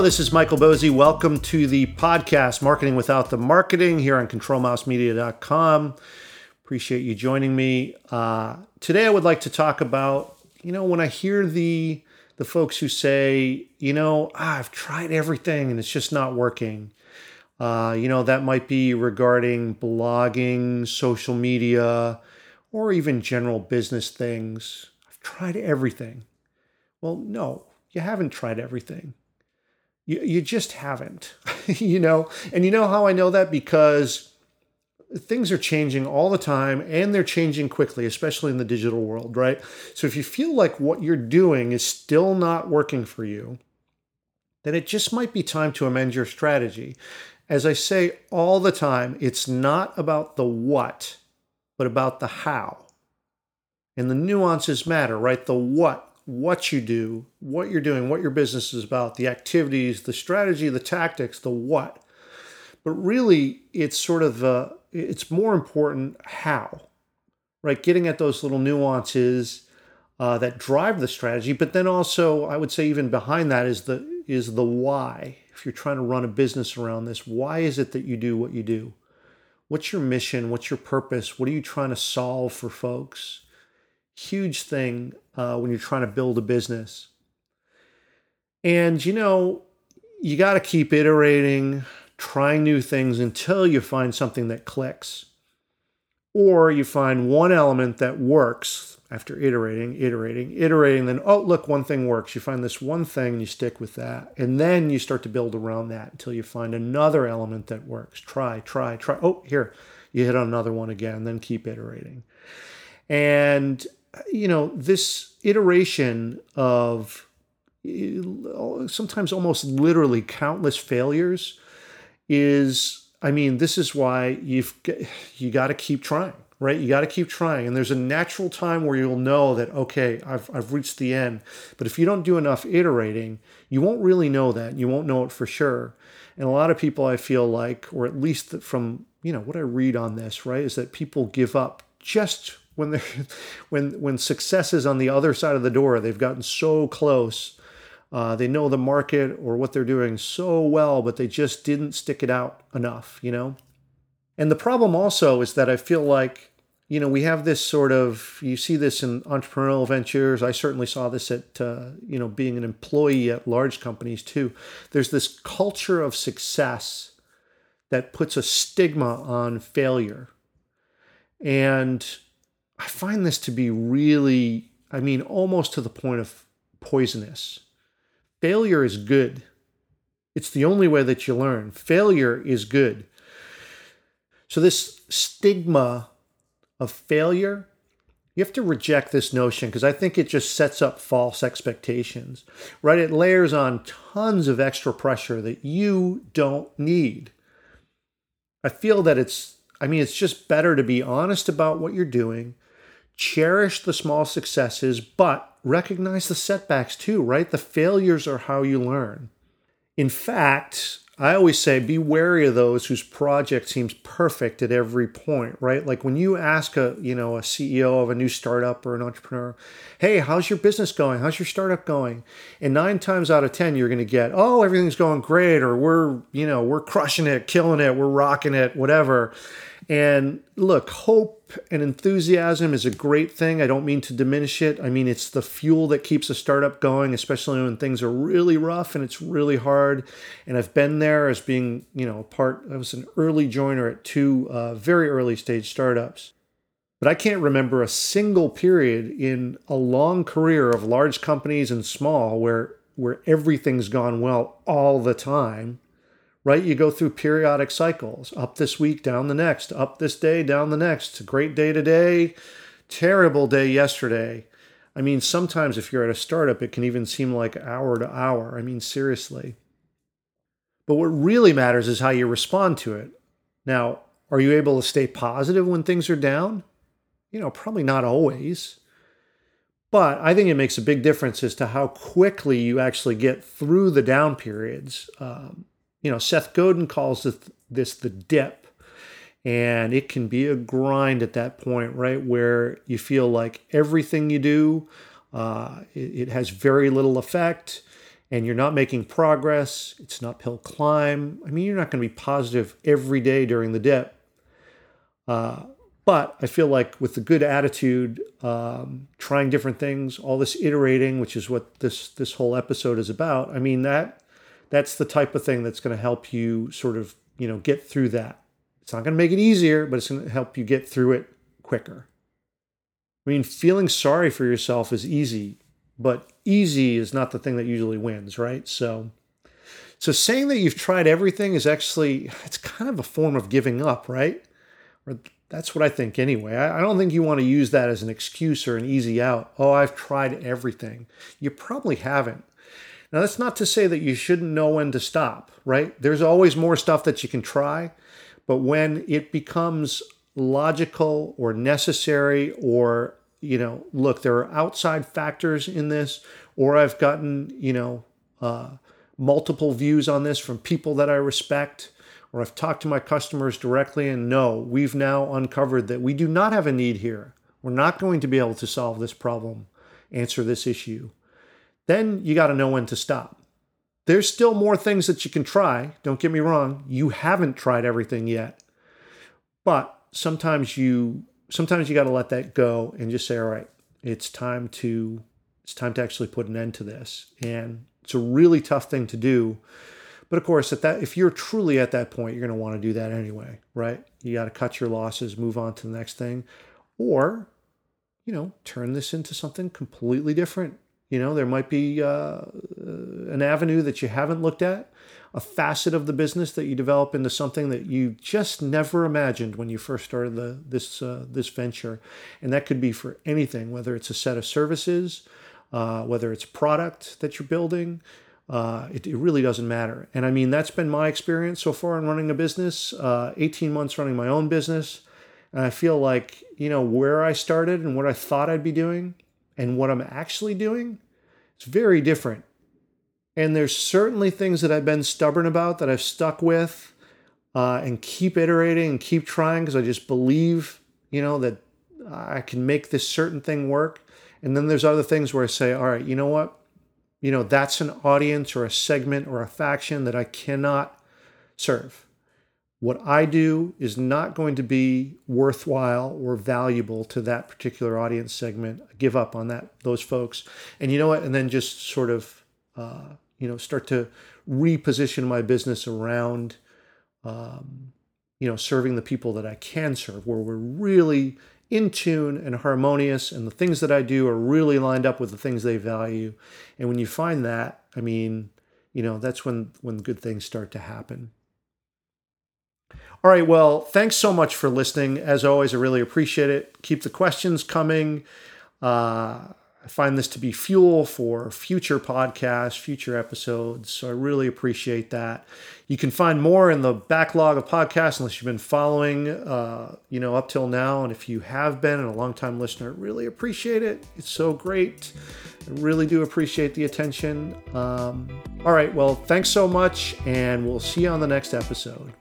this is Michael Bosey. Welcome to the podcast, Marketing Without the Marketing, here on ControlMouseMedia.com. Appreciate you joining me. Today I would like to talk about, when I hear the folks who say, I've tried everything and it's just not working. That might be regarding blogging, social media, or even general business things. I've tried everything. Well, no, you haven't tried everything. You just haven't, And you know how I know that? Because things are changing all the time and they're changing quickly, especially in the digital world, right? So if you feel like what you're doing is still not working for you, then it just might be time to amend your strategy. As I say all the time, it's not about the what, but about the how. And the nuances matter, right? The what you do, what you're doing, what your business is about, the activities, the strategy, the tactics, the what. But really, it's it's more important how, right? Getting at those little nuances that drive the strategy. But then also, I would say even behind that is the why. If you're trying to run a business around this, why is it that you do what you do? What's your mission? What's your purpose? What are you trying to solve for folks? Huge thing when you're trying to build a business. And, you got to keep iterating, trying new things until you find something that clicks. Or you find one element that works after iterating, then, oh, look, one thing works. You find this one thing and you stick with that. And then you start to build around that until you find another element that works. Try. Oh, here, you hit on another one again, then keep iterating. And this iteration of sometimes almost literally countless failures this is why you got to keep trying, right? You got to keep trying. And there's a natural time where you'll know that, okay, I've reached the end. But if you don't do enough iterating, you won't really know that. You won't know it for sure. And a lot of people, I feel like, or at least from, what I read on this, right, is that people give up just when success is on the other side of the door. They've gotten so close. They know the market or what they're doing so well, but they just didn't stick it out enough, And the problem also is that I feel like, we have this you see this in entrepreneurial ventures. I certainly saw this at, being an employee at large companies too. There's this culture of success that puts a stigma on failure. And I find this to be really, almost to the point of poisonous. Failure is good. It's the only way that you learn. Failure is good. So this stigma of failure, you have to reject this notion because I think it just sets up false expectations, right? It layers on tons of extra pressure that you don't need. I feel that it's just better to be honest about what you're doing, cherish the small successes, but recognize the setbacks too, right? The failures are how you learn. In fact, I always say be wary of those whose project seems perfect at every point, right? Like when you ask a CEO of a new startup or an entrepreneur, hey, how's your business going? How's your startup going? And 9 times out of 10, you're going to get, oh, everything's going great, or we're crushing it, killing it, we're rocking it, whatever. And look, hope and enthusiasm is a great thing. I don't mean to diminish it. It's the fuel that keeps a startup going, especially when things are really rough and it's really hard. And I've been there as being, I was an early joiner at 2 very early stage startups. But I can't remember a single period in a long career of large companies and small where everything's gone well all the time. Right? You go through periodic cycles, up this week, down the next, up this day, down the next, great day today, terrible day yesterday. Sometimes if you're at a startup, it can even seem like hour to hour. Seriously. But what really matters is how you respond to it. Now, are you able to stay positive when things are down? Probably not always. But I think it makes a big difference as to how quickly you actually get through the down periods. Seth Godin calls this the dip, and it can be a grind at that point, right? Where you feel like everything you do, it has very little effect, and you're not making progress, it's an uphill climb. I mean, you're not going to be positive every day during the dip. But I feel like with a good attitude, trying different things, all this iterating, which is what this whole episode is about. I mean, that's the type of thing that's going to help you sort of, get through that. It's not going to make it easier, but it's going to help you get through it quicker. I mean, feeling sorry for yourself is easy, but easy is not the thing that usually wins, right? So saying that you've tried everything is actually, it's kind of a form of giving up, right? Or that's what I think anyway. I don't think you want to use that as an excuse or an easy out. Oh, I've tried everything. You probably haven't. Now, that's not to say that you shouldn't know when to stop, right? There's always more stuff that you can try, but when it becomes logical or necessary, or, look, there are outside factors in this, or I've gotten, multiple views on this from people that I respect, or I've talked to my customers directly and no, we've now uncovered that we do not have a need here. We're not going to be able to solve this problem, answer this issue. Then you got to know when to stop. There's still more things that you can try. Don't get me wrong. You haven't tried everything yet. But sometimes you got to let that go and just say, all right, it's time to actually put an end to this. And it's a really tough thing to do. But of course, if you're truly at that point, you're going to want to do that anyway, right? You got to cut your losses, move on to the next thing, or, turn this into something completely different. There might be an avenue that you haven't looked at, a facet of the business that you develop into something that you just never imagined when you first started this venture. And that could be for anything, whether it's a set of services, whether it's product that you're building. It really doesn't matter. And I mean, that's been my experience so far in running a business, 18 months running my own business. And I feel like, where I started and what I thought I'd be doing and what I'm actually doing, it's very different. And there's certainly things that I've been stubborn about that I've stuck with and keep iterating and keep trying because I just believe, that I can make this certain thing work. And then there's other things where I say, all right, you know what? That's an audience or a segment or a faction that I cannot serve. What I do is not going to be worthwhile or valuable to that particular audience segment. I give up on those folks. And you know what? And then just sort of, start to reposition my business around, serving the people that I can serve, where we're really in tune and harmonious, and the things that I do are really lined up with the things they value. And when you find that, I mean, that's when good things start to happen. All right, well, thanks so much for listening. As always, I really appreciate it. Keep the questions coming. I find this to be fuel for future podcasts, future episodes. So I really appreciate that. You can find more in the backlog of podcasts unless you've been following, up till now. And if you have been and a longtime listener, really appreciate it. It's so great. I really do appreciate the attention. All right. Well, thanks so much. And we'll see you on the next episode.